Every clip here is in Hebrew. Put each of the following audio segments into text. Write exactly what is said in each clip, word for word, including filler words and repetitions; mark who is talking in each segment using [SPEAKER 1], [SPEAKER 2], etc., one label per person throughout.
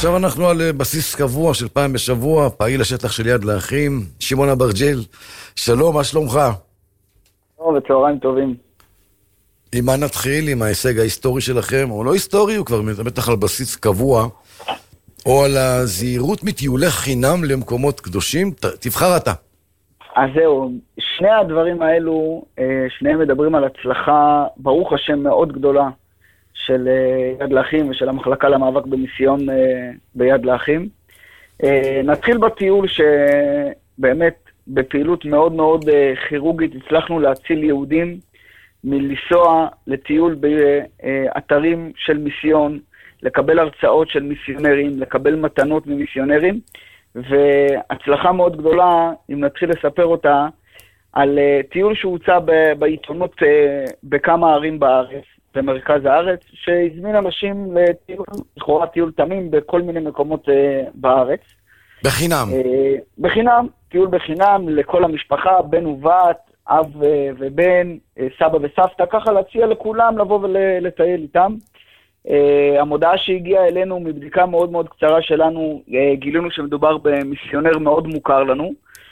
[SPEAKER 1] עכשיו אנחנו על בסיס קבוע של פעם בשבוע, פעיל השטח של יד לאחים, שמעון אברג'יל. שלום, מה שלומך?
[SPEAKER 2] טוב, וצהריים טובים.
[SPEAKER 1] עם מה נתחיל? עם ההישג ההיסטורי שלכם? או לא היסטורי, הוא כבר בטח על בסיס קבוע, או על הזהירות מטיולי חינם למקומות קדושים. ת, תבחר אתה.
[SPEAKER 2] אז זהו, שני הדברים האלו, שניהם מדברים על הצלחה, ברוך השם, מאוד גדולה, של יד לאחים ושל המחלקה למאבק במיסיון ביד לאחים. נתחיל בטיול שבאמת בפעילות מאוד מאוד כירורגית הצלחנו להציל יהודים מלנסוע לטיול באתרים של מיסיון, לקבל הרצאות של מיסיונרים, לקבל מתנות ממיסיונרים, והצלחה מאוד גדולה, אם נתחיל לספר אותה, על טיול שהוצא בעיתונות בכמה ערים בארץ, במרכז הארץ, שהזמין אנשים לטיול, לכאורה טיול תמים בכל מיני מקומות בארץ.
[SPEAKER 1] בחינם.
[SPEAKER 2] בחינם, טיול בחינם לכל המשפחה, בן ובת, אב ובן, סבא וסבתא, ככה להציע לכולם לבוא ולטייל איתם. המודעה שהגיעה אלינו מבדיקה מאוד מאוד קצרה שלנו, גילינו שמדובר במיסיונר מאוד מוכר לנו,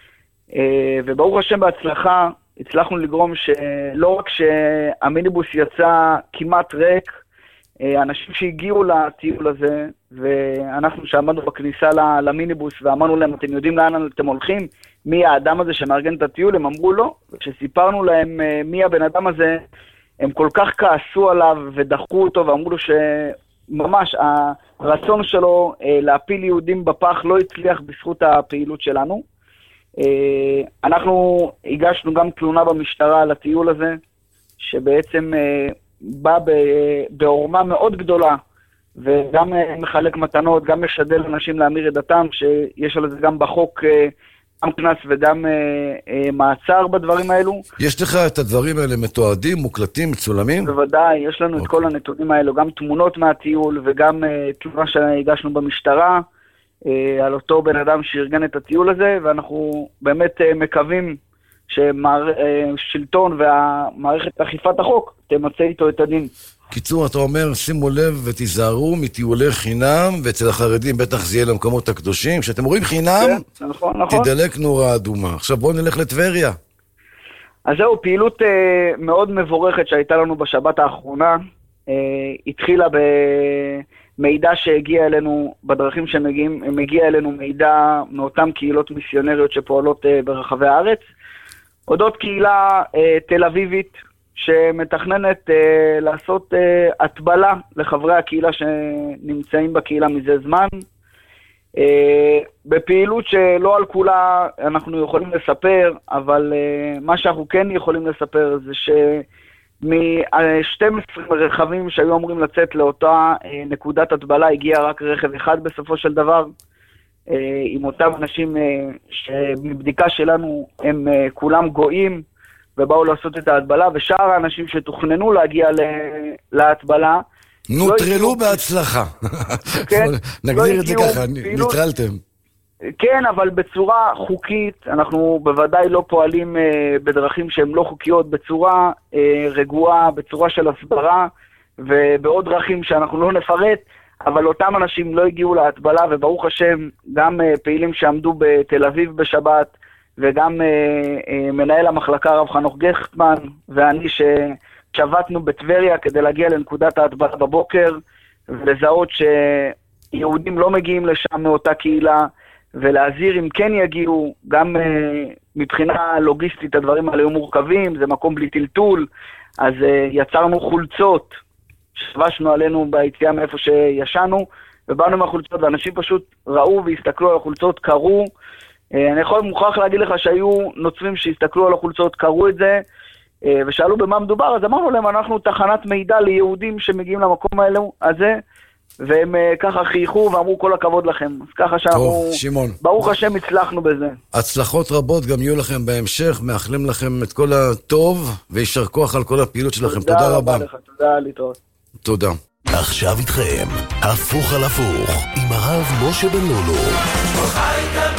[SPEAKER 2] וברוך השם בהצלחה, הצלחנו לגרום שלא רק שהמיניבוס יצא כמעט ריק, אנשים שהגיעו לטיול הזה, ואנחנו שעמדנו בכניסה למיניבוס ואמרנו להם, אתם יודעים לאן אתם הולכים? מי האדם הזה שמארגן את הטיול? הם אמרו לא, וכשסיפרנו להם מי הבן אדם הזה, הם כל כך כעסו עליו ודחו אותו ואמרו לו שממש הרצון שלו להפיל יהודים בפח לא הצליח בזכות הפעילות שלנו. אנחנו הגשנו גם תלונה במשטרה על הטיול הזה, שבעצם בא בעורמה מאוד גדולה, וגם מחלק מתנות, גם משדל אנשים להמיר את דתם, שיש על זה גם בחוק גם כנס וגם מעצר בדברים האלו.
[SPEAKER 1] יש לך את הדברים האלה מתועדים, מוקלטים, מצולמים?
[SPEAKER 2] בוודאי, יש לנו את כל הנתונים האלו, גם תמונות מהטיול וגם תלונה שהגשנו במשטרה, על אותו בן אדם שארגן את הטיול הזה, ואנחנו באמת מקווים ששלטון והמערכת אכיפת החוק תמצא איתו את הדין.
[SPEAKER 1] קיצור, אתה אומר, שימו לב ותיזהרו מטיולי חינם, ואצל החרדים בטח זה יהיה למקומות הקדושים. כשאתם רואים חינם,
[SPEAKER 2] כן, נכון, נכון.
[SPEAKER 1] תדלק נורה אדומה. עכשיו בואו נלך לטבריה.
[SPEAKER 2] אז זהו, פעילות אה, מאוד מבורכת שהייתה לנו בשבת האחרונה, אה, התחילה במידע שהגיע אלינו, בדרכים שמגיעים, מגיע אלינו מידע מאותן קהילות מיסיונריות שפועלות אה, ברחבי הארץ, אודות קהילה אה, תל אביבית, שמתכננת אה, לעשות אה, הטבלה לחברי הקהילה שנמצאים בקהילה מזה זמן, אה, בפעילות שלא על כולה אנחנו יכולים לספר, אבל אה, מה שאנחנו כן יכולים לספר זה שמ-שנים עשר רכבים שהיו אמורים לצאת לאותה אה, נקודת הטבלה, הגיע רק רכב אחד בסופו של דבר, אה, עם אותם אנשים אה, שמבדיקה שלנו הם אה, כולם גויים, ובאו לעשות את ההטבלה, ושאר האנשים שתוכננו להגיע להטבלה
[SPEAKER 1] נוטרלו בהצלחה. נגדיר את זה ככה, נטרלתם.
[SPEAKER 2] כן, אבל בצורה חוקית, אנחנו בוודאי לא פועלים בדרכים שהן לא חוקיות, בצורה רגועה, בצורה של הסברה, ובעוד דרכים שאנחנו לא נפרט, אבל אותם אנשים לא הגיעו להטבלה, וברוך השם, גם פעילים שעמדו בתל אביב בשבת, וגם אה, אה, מנהל המחלקה רב חנוך גכטמן, ואני ששבתנו בטבריה כדי להגיע לנקודת ההטבלה בבוקר, ולזהות שיהודים לא מגיעים לשם מאותה קהילה, ולהזהיר אם כן יגיעו, גם אה, מבחינה לוגיסטית הדברים האלה היו מורכבים, זה מקום בלי טלטול, אז אה, יצרנו חולצות, שבשנו עלינו ביציאה מאיפה שישנו, ובאנו מהחולצות, ואנשים פשוט ראו והסתכלו על החולצות, קראו, אני יכול מוכרח להגיד לך שהיו נוצרים שהסתכלו על החולצות, קראו את זה, ושאלו במה מדובר, אז אמרנו להם, אנחנו תחנת מידע ליהודים שמגיעים למקום האלו, הזה, והם ככה חייכו ואמרו כל הכבוד לכם. אז ככה שאנחנו,
[SPEAKER 1] שמעון,
[SPEAKER 2] ברוך השם, הצלחנו בזה.
[SPEAKER 1] הצלחות רבות גם יהיו לכם בהמשך, מאחלים לכם את כל הטוב, וישר כוח על כל הפעילות שלכם. תודה, תודה רבה.
[SPEAKER 2] לך, תודה, להתראות.
[SPEAKER 1] תודה.
[SPEAKER 3] עכשיו איתכם, הפוך על הפוך, עם הרב משה בן לולו.